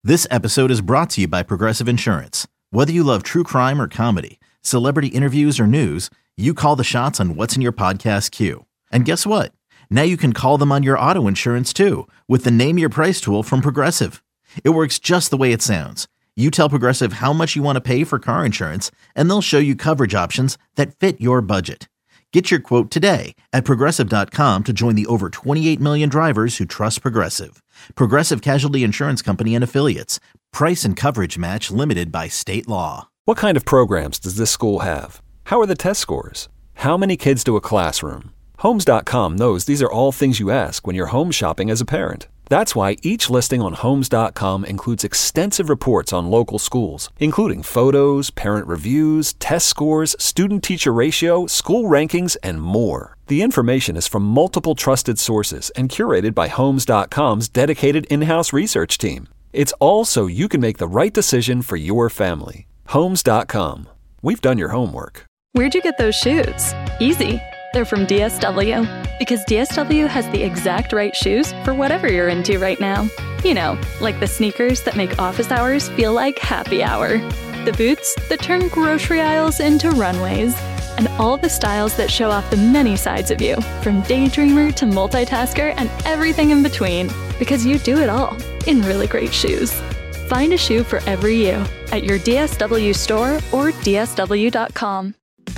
This episode is brought to you by Progressive Insurance. Whether you love true crime or comedy, celebrity interviews or news, you call the shots on what's in your podcast queue. And guess what? Now you can call them on your auto insurance too with the Name Your Price tool from Progressive. It works just the way it sounds. You tell Progressive how much you want to pay for car insurance, and they'll show you coverage options that fit your budget. Get your quote today at Progressive.com to join the over 28 million drivers who trust Progressive. Progressive Casualty Insurance Company and Affiliates. Price and coverage match limited by state law. What kind of programs does this school have? How are the test scores? How many kids to a classroom? Homes.com knows these are all things you ask when you're home shopping as a parent. That's why each listing on Homes.com includes extensive reports on local schools, including photos, parent reviews, test scores, student-teacher ratio, school rankings, and more. The information is from multiple trusted sources and curated by Homes.com's dedicated in-house research team. It's all so you can make the right decision for your family. Homes.com. We've done your homework. Where'd you get those shoes? Easy. They're from DSW. Because DSW has the exact right shoes for whatever you're into right now. You know, like the sneakers that make office hours feel like happy hour. The boots that turn grocery aisles into runways. And all the styles that show off the many sides of you, from daydreamer to multitasker and everything in between. Because you do it all in really great shoes. Find a shoe for every you at your DSW store or DSW.com.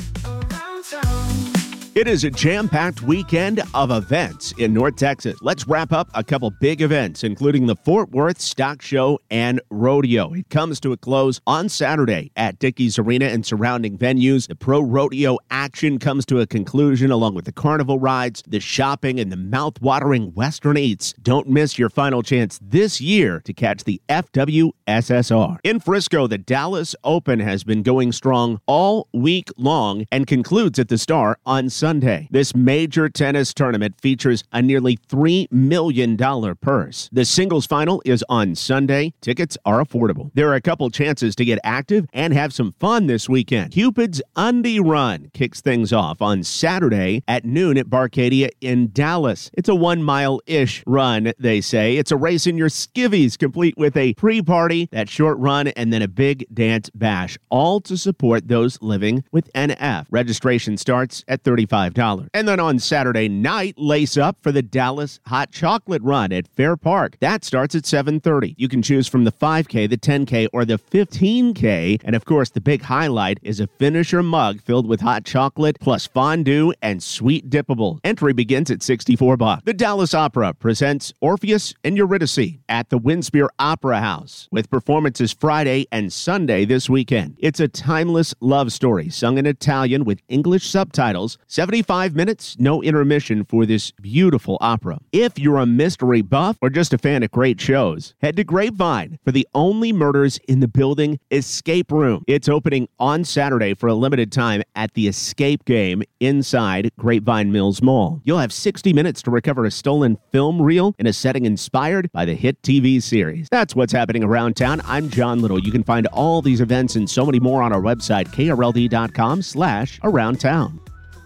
It is a jam-packed weekend of events in North Texas. Let's wrap up a couple big events, including the Fort Worth Stock Show and Rodeo. It comes to a close on Saturday at Dickies Arena and surrounding venues. The pro rodeo action comes to a conclusion along with the carnival rides, the shopping, and the mouth-watering Western eats. Don't miss your final chance this year to catch the FWSSR. In Frisco, the Dallas Open has been going strong all week long and concludes at the Star on Sunday. This major tennis tournament features a nearly $3 million purse. The singles final is on Sunday. Tickets are affordable. There are a couple chances to get active and have some fun this weekend. Cupid's Undie Run kicks things off on Saturday at noon at Barcadia in Dallas. It's a 1 mile-ish run, they say. It's a race in your skivvies, complete with a pre-party, that short run, and then a big dance bash, all to support those living with NF. Registration starts at $35. And then on Saturday night, lace up for the Dallas Hot Chocolate Run at Fair Park. That starts at 7:30. You can choose from the 5K, the 10K, or the 15K. And of course, the big highlight is a finisher mug filled with hot chocolate plus fondue and sweet dippable. Entry begins at $64. The Dallas Opera presents Orpheus and Eurydice at the Winspear Opera House with performances Friday and Sunday this weekend. It's a timeless love story sung in Italian with English subtitles. 75 minutes, no intermission for this beautiful opera. If you're a mystery buff or just a fan of great shows, head to Grapevine for the only Murders in the Building escape room. It's opening on Saturday for a limited time at the Escape Game inside Grapevine Mills Mall. You'll have 60 minutes to recover a stolen film reel in a setting inspired by the hit TV series. That's what's happening around town. I'm John Little. You can find all these events and so many more on our website, krld.com/aroundtown.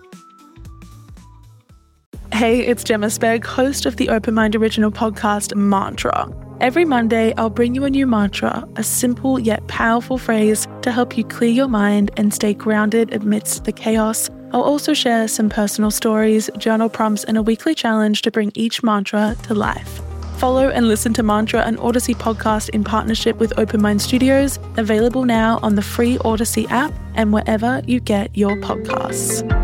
Hey, it's Gemma Spegg, host of the Open Mind original podcast, Mantra. Every Monday, I'll bring you a new mantra, a simple yet powerful phrase to help you clear your mind and stay grounded amidst the chaos. I'll also share some personal stories, journal prompts, and a weekly challenge to bring each mantra to life. Follow and listen to Mantra, an Odyssey podcast in partnership with Open Mind Studios, available now on the free Odyssey app and wherever you get your podcasts.